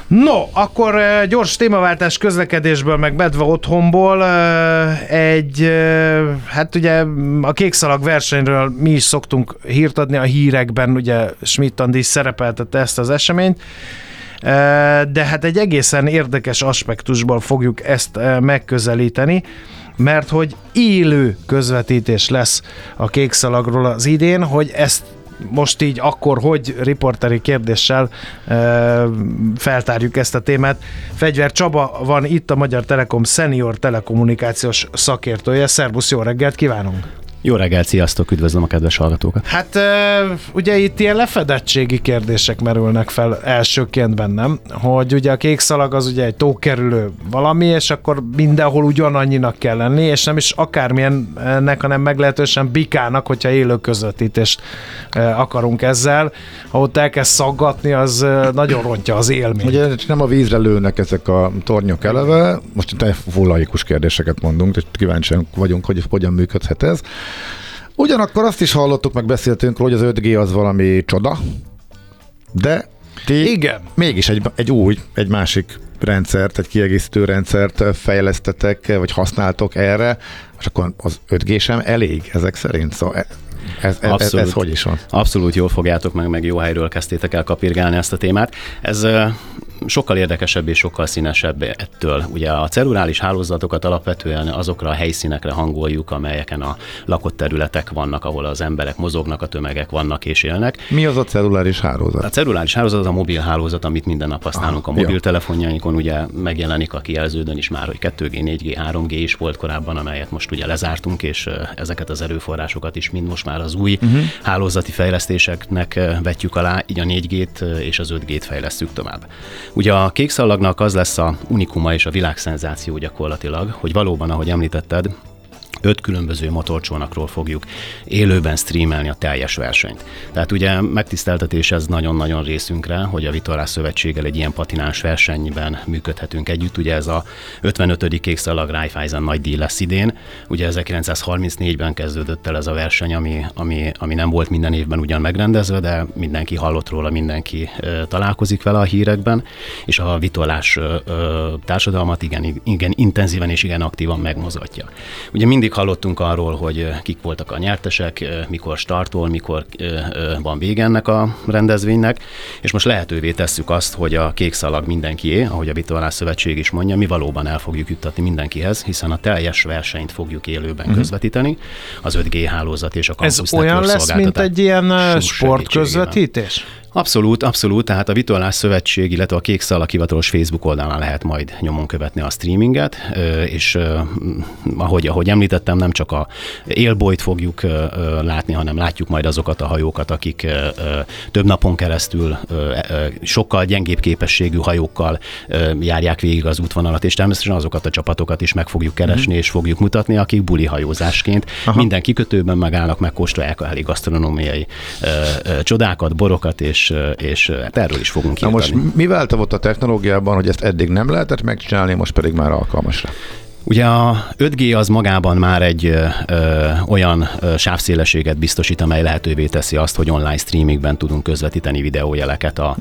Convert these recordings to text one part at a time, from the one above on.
No, akkor gyors témaváltás közlekedésből, meg Medve otthonból. Hát ugye a kékszalag versenyről mi is szoktunk hírt adni a hírekben, ugye Schmidt Andi szerepeltette ezt az eseményt, de hát egy egészen érdekes aspektusból fogjuk ezt megközelíteni, mert hogy élő közvetítés lesz a kékszalagról az idén, hogy ezt most így akkor, hogy riporteri kérdéssel feltárjuk ezt a témát. Fegyver Csaba van itt, a Magyar Telekom senior telekommunikációs szakértője. Szerbusz, jó reggelt kívánunk! Jó reggelt, sziasztok, üdvözlöm a kedves hallgatókat! Hát ugye itt ilyen lefedettségi kérdések merülnek fel elsőként bennem, hogy ugye a kékszalag az ugye egy tókerülő valami, és akkor mindenhol ugyanannyinak kell lenni, és nem is akármilyennek, hanem meglehetősen bikának, hogyha élő közvetítést akarunk ezzel. Ha ott elkezd szaggatni, az nagyon rontja az élményt. Ugye nem a vízre lőnek ezek a tornyok eleve, most itt laikus kérdéseket mondunk, és kíváncsiak vagyunk, hogy hogyan működhet ez. Ugyanakkor azt is hallottuk, meg beszéltünk, hogy az 5G az valami csoda, de ti igen, mégis egy másik rendszert, egy kiegészítő rendszert fejlesztetek, vagy használtok erre, és akkor az 5G sem elég ezek szerint, szóval ez hogy is van? Abszolút jól fogjátok meg jó helyről kezdtétek el kapirgálni ezt a témát. Ez sokkal érdekesebb és sokkal színesebb ettől. Ugye a celluláris hálózatokat alapvetően azokra a helyszínekre hangoljuk, amelyeken a lakott területek vannak, ahol az emberek mozognak, a tömegek vannak és élnek. Mi az a celluláris hálózat? A celluláris hálózat az a mobil hálózat, amit minden nap használunk a mobiltelefonjainkon. Ugye megjelenik a kijelződön is már, hogy 2G, 4G, 3G is volt korábban, amelyet most ugye lezártunk, és ezeket az erőforrásokat is mind most már az új hálózati fejlesztéseknek vetjük alá, így a 4G-t és az 5G-t fejlesztjük tovább. Ugye a kékszalagnak az lesz a unikuma és a világszenzáció gyakorlatilag, hogy valóban, ahogy említetted, 5 különböző motorcsónakról fogjuk élőben streamelni a teljes versenyt. Tehát ugye megtiszteltetés ez nagyon-nagyon részünkre, hogy a Vitorlás Szövetséggel egy ilyen patináns versenyben működhetünk együtt. Ugye ez a 55. kékszalag Raiffeisen nagy díj lesz idén. Ugye 1934-ben kezdődött el ez a verseny, ami nem volt minden évben ugyan megrendezve, de mindenki hallott róla, mindenki találkozik vele a hírekben, és a vitorlás társadalmat igen intenzíven és igen aktívan megmozgatja. Ugye mindig hallottunk arról, hogy kik voltak a nyertesek, mikor startol, mikor van vége ennek a rendezvénynek, és most lehetővé tesszük azt, hogy a kékszalag mindenkié, ahogy a Vitorlás Szövetség is mondja, mi valóban el fogjuk juttatni mindenkihez, hiszen a teljes versenyt fogjuk élőben közvetíteni, az 5G hálózat és a Campus Network szolgáltatás. Ez olyan lesz, mint egy ilyen sportközvetítés? Abszolút, tehát a Vitorlás Szövetség, illetve a Kékszalag hivatalos Facebook oldalán lehet majd nyomon követni a streaminget, és ahogy említettem, nem csak a élbolyt fogjuk látni, hanem látjuk majd azokat a hajókat, akik több napon keresztül sokkal gyengébb képességű hajókkal járják végig az útvonalat, és természetesen azokat a csapatokat is meg fogjuk keresni, és fogjuk mutatni, akik buli hajózásként minden kikötőben megállnak, megkóstolják a helyi gasztronómiai csodákat, borokat, és erről is fogunk írni. Most mi változott a technológiában, hogy ezt eddig nem lehetett megcsinálni, most pedig már alkalmas rá? Ugye a 5G az magában már egy olyan sávszélességet biztosít, amely lehetővé teszi azt, hogy online streamingben tudunk közvetíteni videójeleket a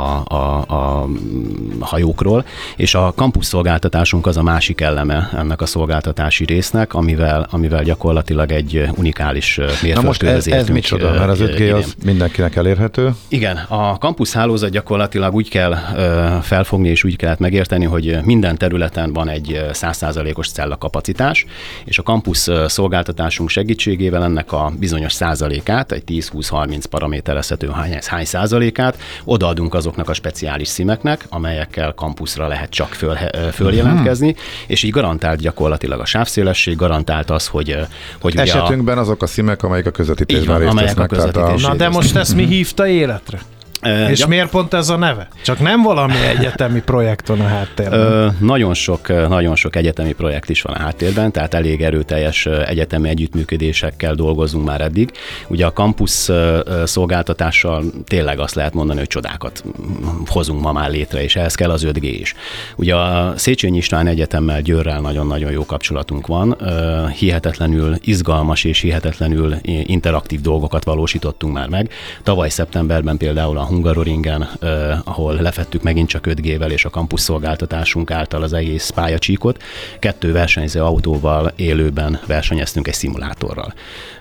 hajókról, és a campus szolgáltatásunk az a másik eleme ennek a szolgáltatási résznek, amivel gyakorlatilag egy unikális mérföldkőhöz értünk. Ez micsoda, mert az 5G az mindenkinek elérhető? Igen, a campus hálózat gyakorlatilag úgy kell felfogni, és úgy kellett megérteni, hogy minden területen van egy 100%-os cellakapacitás, és a campus szolgáltatásunk segítségével ennek a bizonyos százalékát, egy 10-20-30 paraméterezhető hány százalékát odaadunk azoknak a speciális szimeknek, amelyekkel campusra lehet csak följelentkezni, és így garantált gyakorlatilag a sávszélesség, garantált az, hogy esetünkben azok a szimek, amelyek a közvetítésben részt vesznek. Na de most ezt mi hívta életre? És miért pont ez a neve? Csak nem valami egyetemi projekt van a háttérben? Nagyon sok egyetemi projekt is van a háttérben, tehát elég erőteljes egyetemi együttműködésekkel dolgozunk már eddig. Ugye a campus szolgáltatással tényleg azt lehet mondani, hogy csodákat hozunk ma már létre, és ehhez kell az 5G is. Ugye a Széchenyi István Egyetemmel, Győrrel nagyon-nagyon jó kapcsolatunk van. Hihetetlenül izgalmas és hihetetlenül interaktív dolgokat valósítottunk már meg. Tavaly szeptemberben például a Hungaroringen, ahol lefettük megint csak 5G-vel és a kampusz szolgáltatásunk által az egész pályacsíkot. 2 versenyző autóval élőben versenyeztünk egy szimulátorral.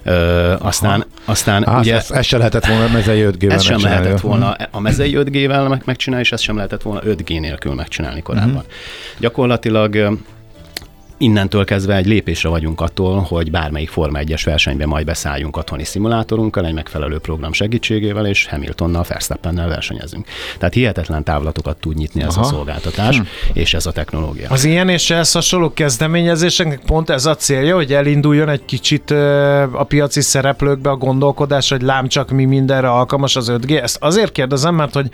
Aztán ugye... Ez sem lehetett volna a mezei 5G-vel Ez sem lehetett volna a mezei 5G-vel megcsinálni, és ezt sem lehetett volna 5G nélkül megcsinálni korábban. Gyakorlatilag innentől kezdve egy lépésre vagyunk attól, hogy bármelyik Forma 1-es versenyben majd beszálljunk otthoni szimulátorunkkal, egy megfelelő program segítségével, és Hamiltonnal, Verstappennel versenyezünk. Tehát hihetetlen távlatokat tud nyitni ez a szolgáltatás, és ez a technológia. Az ilyen és ehhez hasonló kezdeményezéseknek pont ez a célja, hogy elinduljon egy kicsit a piaci szereplőkbe a gondolkodás, hogy lám csak mi mindenre alkalmas az 5G. Ezt azért kérdezem, mert hogy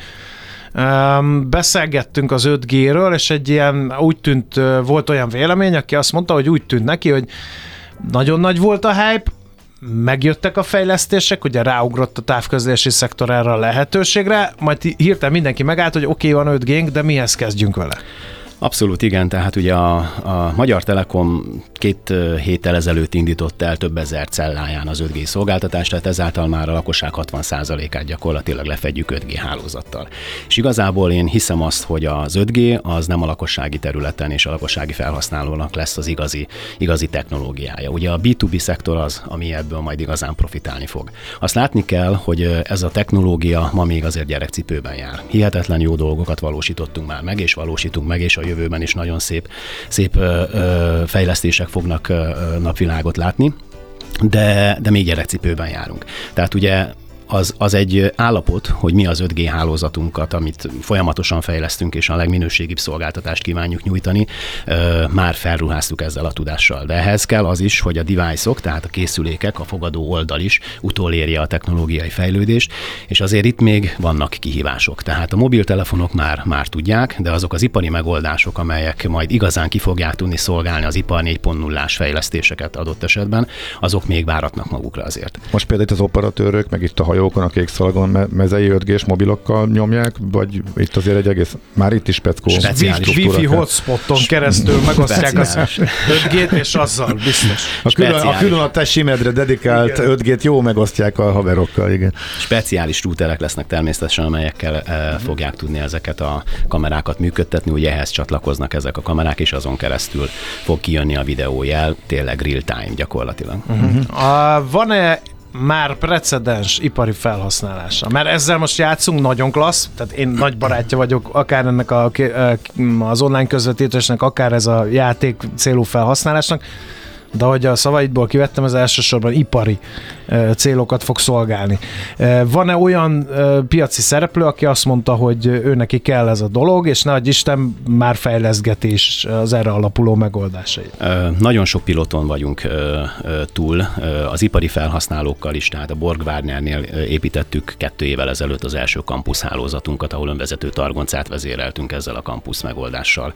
beszélgettünk az 5G-ről, és egy ilyen úgy tűnt, volt olyan vélemény, aki azt mondta, hogy úgy tűnt neki, hogy nagyon nagy volt a hype, megjöttek a fejlesztések, ugye ráugrott a távközlési szektor erre a lehetőségre, majd hirtelen mindenki megállt, hogy oké, van 5G-nk, de mihez kezdjünk vele? Abszolút igen, tehát ugye a Magyar Telekom 2 héttel ezelőtt indított el több ezer celláján az 5G szolgáltatást, tehát ezáltal már a lakosság 60%-át gyakorlatilag lefedjük 5G hálózattal. És igazából én hiszem azt, hogy az 5G az nem a lakossági területen és a lakossági felhasználónak lesz az igazi technológiája. Ugye a B2B szektor az, ami ebből majd igazán profitálni fog. Azt látni kell, hogy ez a technológia ma még azért gyerekcipőben jár. Hihetetlen jó dolgokat valósítottunk már meg, és valósítunk meg, és a jövőben is nagyon szép fejlesztések fognak napvilágot látni, de még gyerekcipőben járunk. Tehát ugye az egy állapot, hogy mi az 5G hálózatunkat, amit folyamatosan fejlesztünk, és a legminőségibb szolgáltatást kívánjuk nyújtani, már felruháztuk ezzel a tudással. De ehhez kell az is, hogy a device-ok, tehát a készülékek, a fogadó oldal is utolérje a technológiai fejlődést, és azért itt még vannak kihívások. Tehát a mobiltelefonok már tudják, de azok az ipari megoldások, amelyek majd igazán ki fogják tudni szolgálni az ipar 4.0-ás fejlesztéseket adott esetben, azok még váratnak magukra azért. Most például itt az operatőrök, meg itt a hajókon, a kékszalagon mezei 5G-s mobilokkal nyomják, vagy itt azért egy egész, már itt is speckó. Wi-Fi hotspoton keresztül megosztják az 5G-t, és azzal biztos. A külön a te simedre dedikált 5G-t jó megosztják a haverokkal, igen. Speciális routerek lesznek természetesen, amelyekkel fogják tudni ezeket a kamerákat működtetni, ugye ehhez csatlakoznak ezek a kamerák, és azon keresztül fog kijönni a videójel, tényleg real time gyakorlatilag. Van-e már precedens ipari felhasználása? Mert ezzel most játszunk, nagyon klassz, tehát én nagy barátja vagyok akár ennek az online közvetítésnek, akár ez a játék célú felhasználásnak, de ahogy a szavaidból kivettem, ez elsősorban ipari célokat fog szolgálni. Van-e olyan piaci szereplő, aki azt mondta, hogy ő neki kell ez a dolog, és nehogy Isten már fejleszgeti is az erre alapuló megoldásait? Nagyon sok piloton vagyunk túl, az ipari felhasználókkal is, tehát a Borg-Warnernél építettük 2 évvel ezelőtt az első kampusz hálózatunkat, ahol önvezető targoncát vezéreltünk ezzel a kampusz megoldással.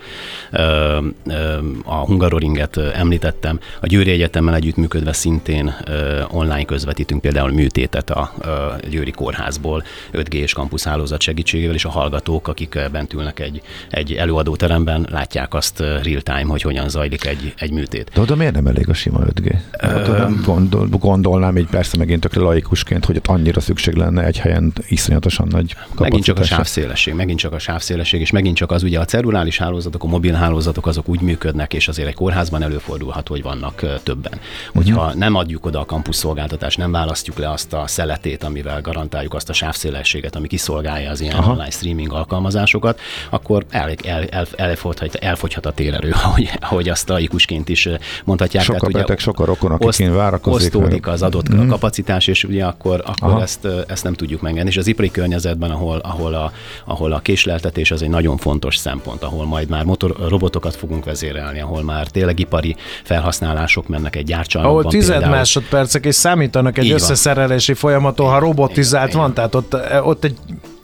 A Hungaroringet említettem, a Győri Egyetemmel együttműködve szintén online közvetítünk például műtétet a Győri Kórházból 5G-s kampuszhálózat segítségével, és a hallgatók, akik bent ülnek egy előadóteremben, látják azt real time, hogy hogyan zajlik egy műtét. De oda miért nem elég a sima 5G? Gondolnám így persze megint tökre laikusként, hogy ott annyira szükség lenne egy helyen iszonyatosan nagy kapacitásra. Megint csak a sávszélesség, és megint csak az, ugye a celluláris hálózatok, a mobil hálózatok azok úgy működnek, és azért egy kórházban előfordulhat, hogy vannak többen. Hogyha nem adjuk oda a kampusz szolgáltatást, nem választjuk le azt a szeletét, amivel garantáljuk azt a sávszélességet, ami kiszolgálja az ilyen online streaming alkalmazásokat, akkor elfogyhat a térerő, ahogy azt laikusként is mondhatják. Sok a beteg, sok a rokon, akiként várakozik. Osztódik az adott kapacitás, és ugye akkor ezt nem tudjuk megengedni. És az ipari környezetben, ahol a késleltetés az egy nagyon fontos szempont, ahol majd már robotokat fogunk vezérelni, ahol már tényleg ipari felhasználások mennek egy gyárcsarnokban. Ahol 10 másodpercek és számítanak egy összeszerelési folyamaton, ha robotizált van, tehát ott egy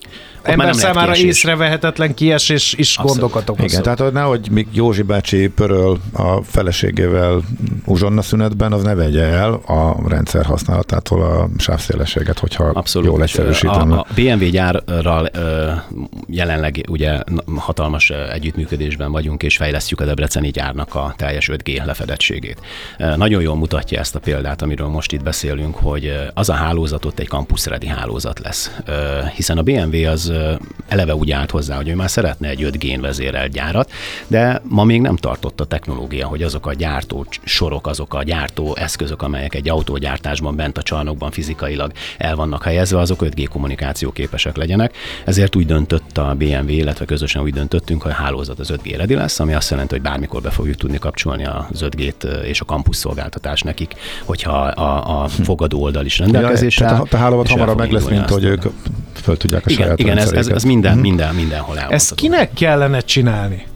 ember számára észrevehetetlen kiesés is gondokat okoz. Igen, tehát nehogy még Józsi bácsi pöröl a feleségével uzsonna szünetben, az ne vegye el a rendszer használatától a sávszélességet, hogyha abszolút jól egyszerűsítem. A BMW gyárral jelenleg ugye hatalmas együttműködésben vagyunk, és fejlesztjük a debreceni gyárnak a teljes 5G lefedettségét. Nagyon jól mutatja ezt a példát, amiről most itt beszélünk, hogy az a hálózat ott egy campus ready hálózat lesz. Hiszen a BMW az eleve úgy állt hozzá, hogy ő már szeretne egy 5G-n vezérelt gyárat, de ma még nem tartott a technológia, hogy azok a gyártó sorok, azok a gyártó eszközök, amelyek egy autógyártásban bent a csarnokban fizikailag el vannak helyezve, azok 5G kommunikáció képesek legyenek. Ezért úgy döntött a BMW, illetve közösen úgy döntöttünk, hogy a hálózat az 5G ready lesz, ami azt jelenti, hogy bármikor be fogjuk tudni kapcsolni az 5G-t és a campus szolgáltatás nekik, hogyha a fogadó oldal is rendelkezésre. Tehát a hálózat hamarabb meg lesz, mint hogy ők föl tudják a saját rendszeréket. Igen, ez mindenhol elmondható. Ezt kinek kellene csinálni?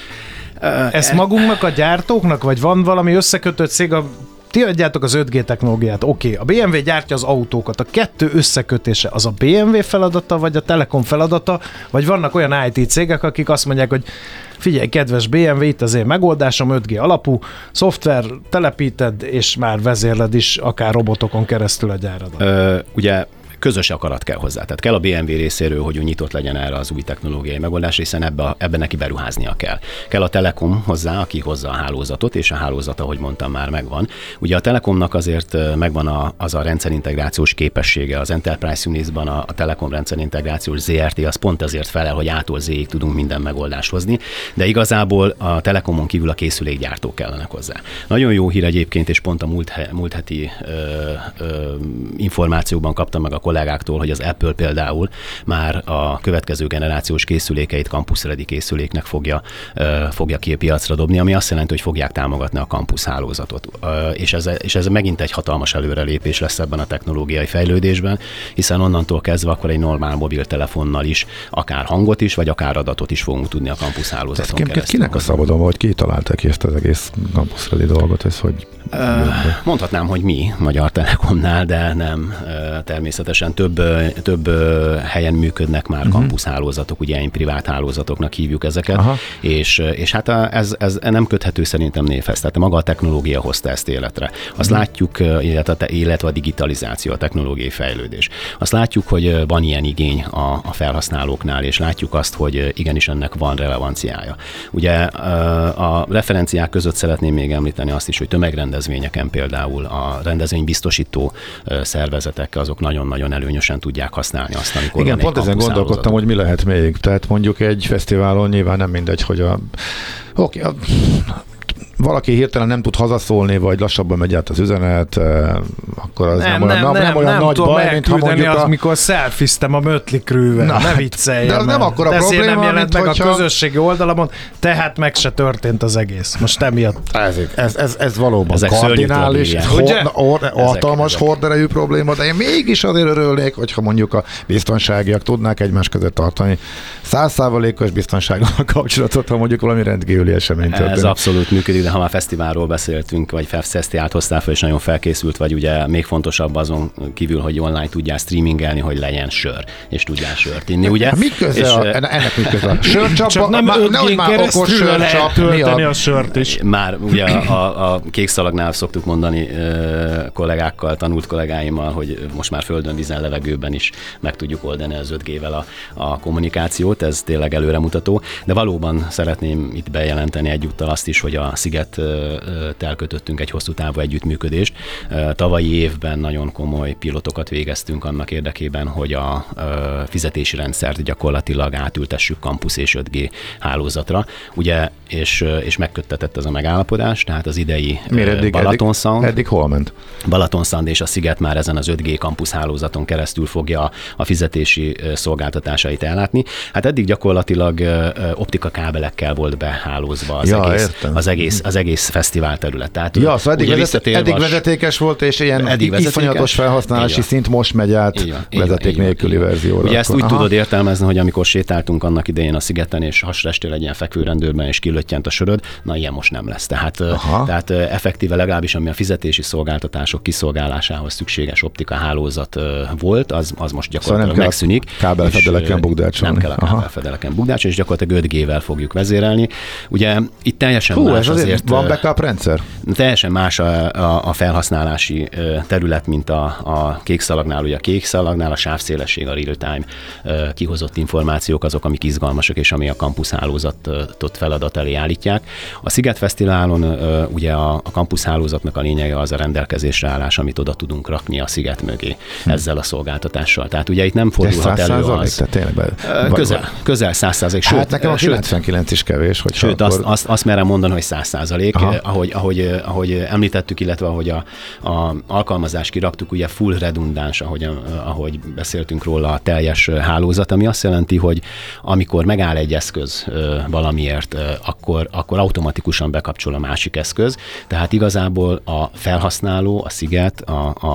Ezt magunknak, a gyártóknak, vagy van valami összekötött cég, ti adjátok az 5G technológiát, oké. A BMW gyártja az autókat, a kettő összekötése az a BMW feladata, vagy a Telekom feladata, vagy vannak olyan IT cégek, akik azt mondják, hogy figyelj, kedves BMW, itt az én megoldásom, 5G alapú, szoftver telepíted, és már vezérled is akár robotokon keresztül a gyáradat. Ugye közös akarat kell hozzá. Tehát kell a BMW részéről, hogy ő nyitott legyen erre az új technológiai megoldás, hiszen ebben neki beruháznia kell. Kell a Telekom hozzá, aki hozza a hálózatot, és a hálózat, ahogy mondtam, már megvan. Ugye a Telekomnak azért megvan az a rendszerintegrációs képessége. Az Enterprise Units-ban a Telekom rendszerintegrációs ZRT az pont azért felel, hogy A-tól Z-ig tudunk minden megoldást hozni, de igazából a Telekomon kívül a készülékgyártók kellenek hozzá. Nagyon jó hír egyébként, és pont a múlt heti információban kaptam meg a kollégáktól, hogy az Apple például már a következő generációs készülékeit campus ready készüléknek fogja ki a piacra dobni, ami azt jelenti, hogy fogják támogatni a campus hálózatot. És ez megint egy hatalmas előrelépés lesz ebben a technológiai fejlődésben, hiszen onnantól kezdve akkor egy normál mobiltelefonnal is akár hangot is, vagy akár adatot is fogunk tudni a campus hálózaton keresztül. Kinek a szabadalma, hogy ki találta ki ezt az egész campus ready dolgot? Ez hogy mondhatnám, hogy mi Magyar Telekomnál, de nem. Természetesen több helyen működnek már campus hálózatok, ugye én privát hálózatoknak hívjuk ezeket, és hát ez nem köthető szerintem névhez. Tehát maga a technológia hozta ezt életre. Azt látjuk, illetve a digitalizáció, a technológiai fejlődés. Azt látjuk, hogy van ilyen igény a felhasználóknál, és látjuk azt, hogy igenis ennek van relevanciája. Ugye a referenciák között szeretném még említeni azt is, hogy tömegrendezvényeken például a rendezvénybiztosító szervezetek azok nagyon-nagyon előnyösen tudják használni azt, amikor igen, pont ezen gondolkodtam, hogy mi lehet még. Tehát mondjuk egy fesztiválon nyilván nem mindegy, hogy valaki hirtelen nem tud hazaszólni, vagy lassabban megy át az üzenet, akkor az nem olyan nagy baj, mint ha mondjuk amikor szelfiztem a Mötley Crüe-vel, ne vicceljem. De az nem akkora probléma, nem jelent meg a közösségi oldalamon, tehát meg se történt az egész. Most emiatt. Ez valóban kardinális, hatalmas horderejű probléma, de én mégis azért örülnék, hogyha mondjuk a biztonságiak tudnák egymás között tartani 100%-os biztonsággal kapcsolatot, ha mondjuk valami rendkívüli esemény történik. Ez abszolút működik, de ha már fesztiválról beszéltünk, vagy fesztivált hoztál fel, és nagyon felkészült vagy, ugye még fontosabb azon kívül, hogy online tudjál streamingelni, hogy legyen sör, és tudjál sört inni, ugye? Mi köze ennek mi köze? Sörcsapba, csak nem 5G-n keresztül lehet tölteni a sört is. Már ugye a Kékszalagnál szoktuk mondani kollégákkal, tanult kollégáimmal, hogy most már földön, vízen, levegőben is meg tudjuk oldani az 5G-vel a kommunikációt, ez tényleg előremutató, de valóban szeretném itt bejelenteni egyúttal azt is, hogy a Szigettel kötöttünk egy hosszú távú együttműködést. Tavalyi évben nagyon komoly pilotokat végeztünk annak érdekében, hogy a fizetési rendszert gyakorlatilag átültessük campus és 5G hálózatra. Ugye, és megköttetett ez a megállapodás, tehát az idei Balatonsound. Eddig hol ment? Balatonsound és a Sziget már ezen az 5G campus hálózaton keresztül fogja a fizetési szolgáltatásait ellátni. Hát eddig gyakorlatilag optikakábelekkel volt behálózva az egész az egész fesztivál terület. Tehát, ja, szóval eddig vezetékes volt, és ilyen iszonyatos felhasználási szint most megy át vezeték nélküli verzióra. Ugye ezt úgy tudod értelmezni, hogy amikor sétáltunk annak idején a szigeten, és hasrestél egy ilyen fekvőrendőrben, és kilöttyent a söröd, na ilyen most nem lesz. Tehát effektíve legalábbis, ami a fizetési szolgáltatások kiszolgálásához szükséges optika hálózat volt, az most gyakorlatilag megszűnik. Kábelfedeleken bukdácsolni. Nem kell a kábelfedeleken bukdácsolni, és gyakorlatilag 5G-vel fogjuk vezérelni. Ugye itt teljesen más azért. Van backup rendszer? Teljesen más a felhasználási terület, mint a kékszalagnál. Ugye a kékszalagnál a sávszélesség, a real-time kihozott információk azok, amik izgalmasak, és ami a kampuszhálózatot feladat elé állítják. A Sziget Fesztiválon ugye a kampuszhálózatnak a lényege az a rendelkezésre állás, amit oda tudunk rakni a sziget mögé ezzel a szolgáltatással. Tehát ugye itt nem fordulhat elő az. Közel 100%. Sőt, hát nekem a 99 is kevés. Sőt, azt merem mondani, hogy 100%. Ahogy említettük, illetve ahogy a alkalmazást kiraktuk, ugye full redundáns, ahogy beszéltünk róla, a teljes hálózat, ami azt jelenti, hogy amikor megáll egy eszköz valamiért, akkor automatikusan bekapcsol a másik eszköz. Tehát igazából a felhasználó, a sziget,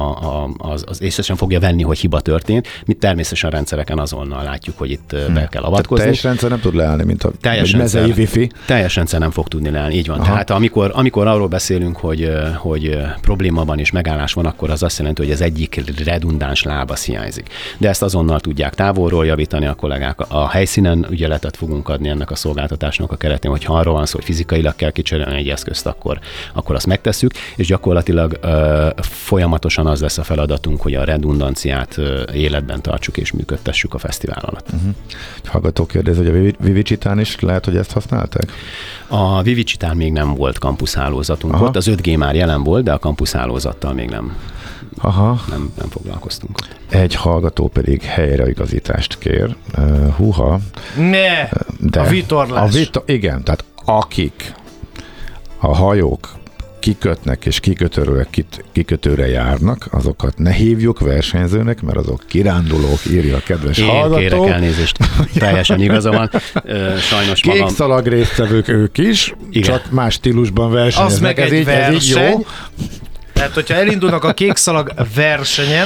az észre sem fogja venni, hogy hiba történt. Mi természetesen a rendszereken azonnal látjuk, hogy itt be kell avatkozni. Teljes rendszer nem tud leállni, mint a mezei wifi. Teljes rendszer nem fog tudni leállni, így van. Tehát amikor arról beszélünk, hogy probléma van és megállás van, akkor az azt jelenti, hogy az egyik redundáns láb az hiányzik. De ezt azonnal tudják távolról javítani a kollégák. A helyszínen ügyeletet fogunk adni ennek a szolgáltatásnak a keretén, hogyha arról van szó, hogy fizikailag kell kicserélni egy eszközt, akkor azt megtesszük, és gyakorlatilag folyamatosan az lesz a feladatunk, hogy a redundanciát életben tartsuk és működtessük a fesztivál alatt. Hallgató kérdezi, hogy a Vivicitán is lehet, hogy ezt használták? A Vivicitán még nem volt kampuszhálózatunk ott, az 5G már jelen volt, de a kampuszhálózattal még nem foglalkoztunk. Egy hallgató pedig helyreigazítást kér. A vitorlás. Igen, tehát akik a hajók kikötnek és kikötőre járnak, azokat ne hívjuk versenyzőnek, mert azok kirándulók, írja a kedves hallgató. Én kérek elnézést, teljesen igaza van. Sajnos magam... Kékszalag résztvevők ők is, igen. Csak más stílusban versenyeznek. Az meg egy verseny. Így jó. Tehát, hogyha elindulnak a kékszalag versenyen,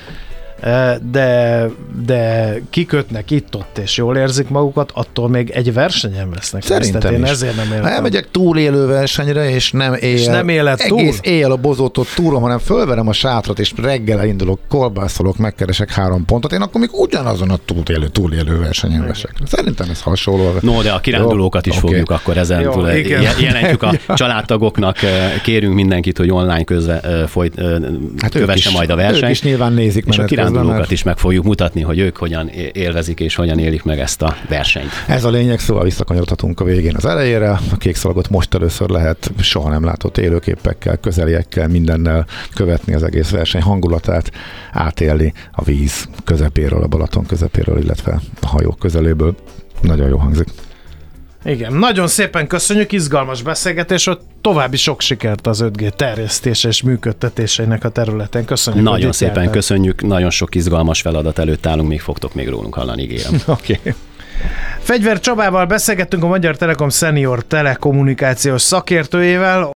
de kikötnek itt-ott, és jól érzik magukat, attól még egy versenyen vesznek. Szerintem én is. Ezért nem éltem. Ha elmegyek túlélő versenyre, és nem egész éjjel a bozótot túrom, hanem fölverem a sátrat, és reggel elindulok, kolbászolok, megkeresek 3 pontot, én akkor még ugyanazon a túlélő versenyen vesek. Szerintem ez hasonló. No, de a kirándulókat is fogjuk akkor ezen túl. Jelentjük a családtagoknak, kérünk mindenkit, hogy online kövesse majd a versenyt. Ők is nyilván nézik, kirándulókat is meg fogjuk mutatni, hogy ők hogyan élvezik és hogyan élik meg ezt a versenyt. Ez a lényeg, szóval visszakanyarodhatunk a végén az elejére. A kékszalagot most először lehet soha nem látott élőképekkel, közeliekkel, mindennel követni az egész verseny hangulatát, átélni a víz közepéről, a Balaton közepéről, illetve a hajók közeléből. Nagyon jó hangzik. Igen, nagyon szépen köszönjük, izgalmas beszélgetés, hogy további sok sikert az 5G terjesztése és működtetéseinek a területen. Köszönjük. Nagyon szépen köszönjük, nagyon sok izgalmas feladat előtt állunk, még fogtok még rólunk hallani, ígérem. Oké. Fegyver Csabával beszélgettünk, a Magyar Telekom senior telekommunikációs szakértőjével.